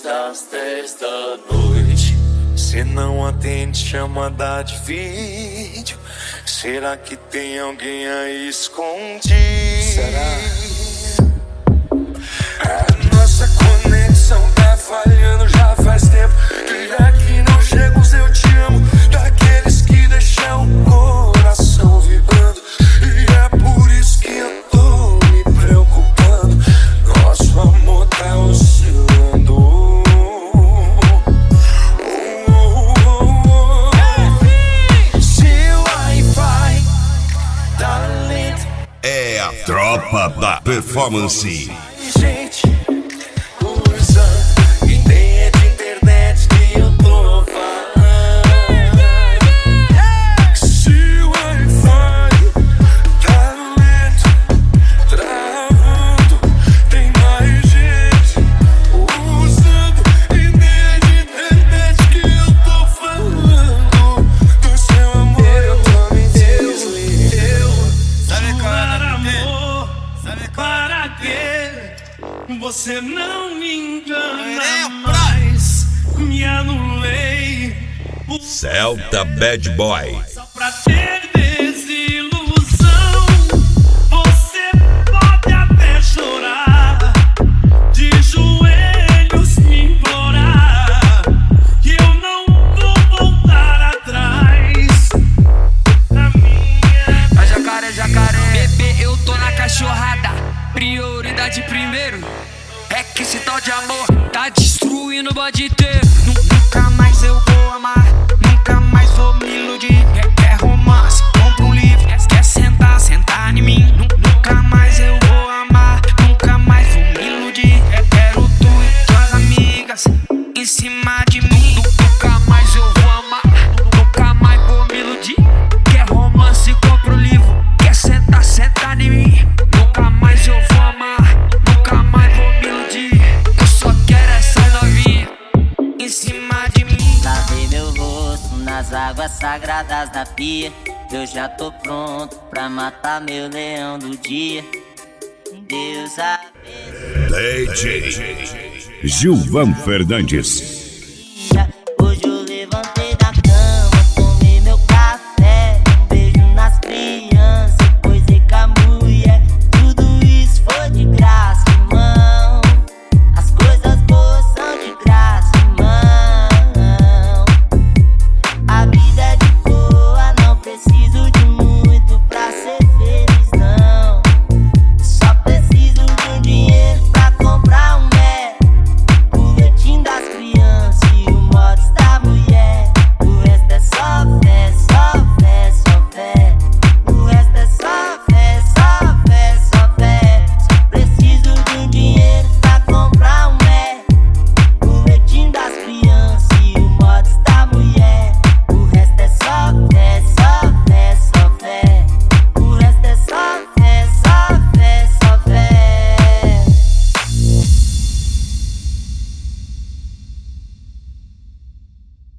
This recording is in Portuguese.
das 10 da noite. Cê não atende chamada de vídeo. Será que tem alguém aí escondido? Será? A nossa conexão tá falhando já faz tempo. E aqui não chega os eu te amo, daqueles que deixam o coração vibrando. E é por isso que eu tô me preocupando. Nosso amor tá oscilando. Seu Wi-Fi tá lento. É a tropa da performance. Gente, usa ideia de internet que eu tô falando. Se o Wi-Fi tá lento, travando, tem mais gente usando ideia de internet que eu tô falando. Do seu amor eu tô me desligando. Sabe amor, sabe para quê? Você não me engana mais. Me anulei Celta Bad Boy. só pra ter desilusão. Você pode até chorar, de joelhos me implorar, que eu não vou voltar atrás. Na minha A jacaré, bebê, eu tô na cachorrada. Prioridade primeiro. É que esse tal de amor tá destruindo o bode inteiro. Nunca mais eu vou amar, nunca mais vou me iludir. Quer romance, compra um livro. Quer sentar em mim. Nunca mais eu vou amar, nunca mais vou me iludir. Quero tu e tuas amigas em cima de mim. Nunca mais eu vou amar, nunca mais vou me iludir. Quer romance, compra um livro. Quer sentar em mim. Nunca mais eu vou amar, nunca mais vou me iludir. Eu só quero essa novinha em cima de mim. Lavei meu rosto nas águas sagradas da pia. Eu já tô pronto pra matar meu leão do dia. Deus abençoe. DJ Gilvan Fernandes.